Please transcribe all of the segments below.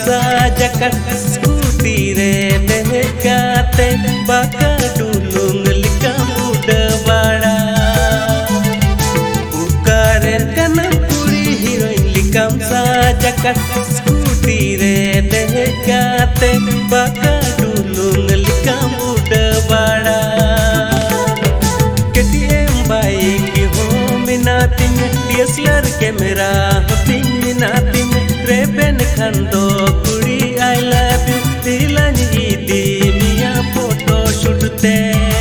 saja skuti re dehkate baka dulung likam uda bada ukaren kana puri heroin likam saja skuti re dehkate baka dulung likam uda bada KTM bike ho minatin DSLR camera hoting minatin Reben khando kuri I love you dilani di mia photo shoot te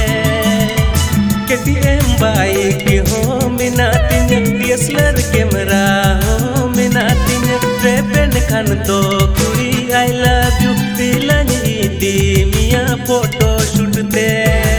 KTM bike ho minatin DSLR camera ho minatin Reben khando kuri I love you dilani di mia photo shoot te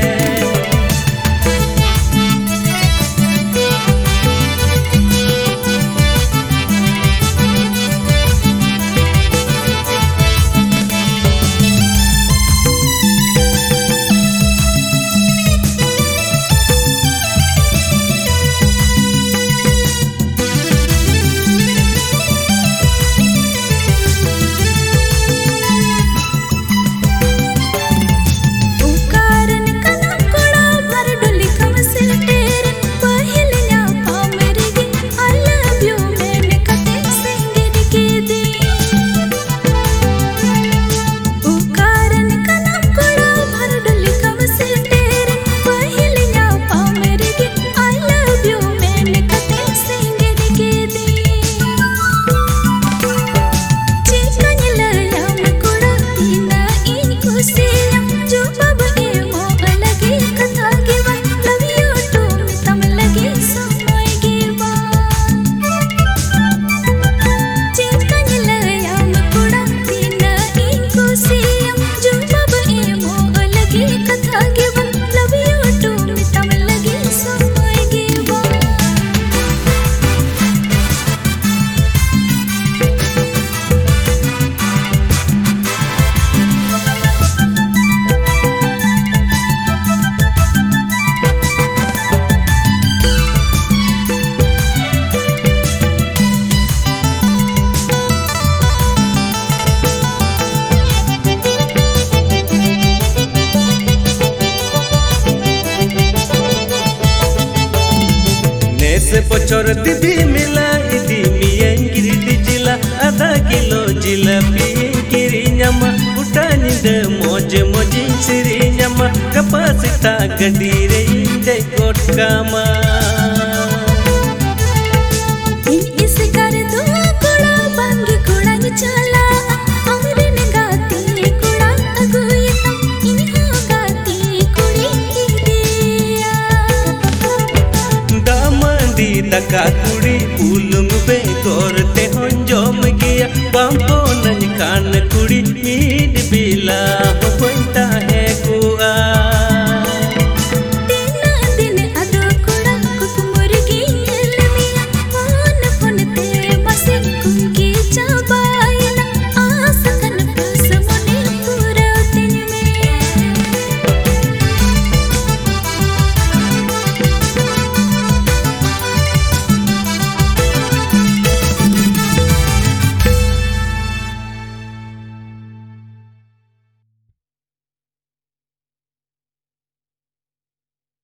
से बचर दीदी मिला इदी मियन गिरी जिला आधा kilo जिलापी गिरी न्यामा उठानी दे मोजे मोजी सिरी न्यामा कपासिता गडीरे इंदे कोट कामा इस कर दो कोड़ा बांगी कोड़ा चला अमरे ने गाती कोड़ा अगुई इन हो गाती कुड़ी दिया दामंदी दका कुड़ी उलंग बे करते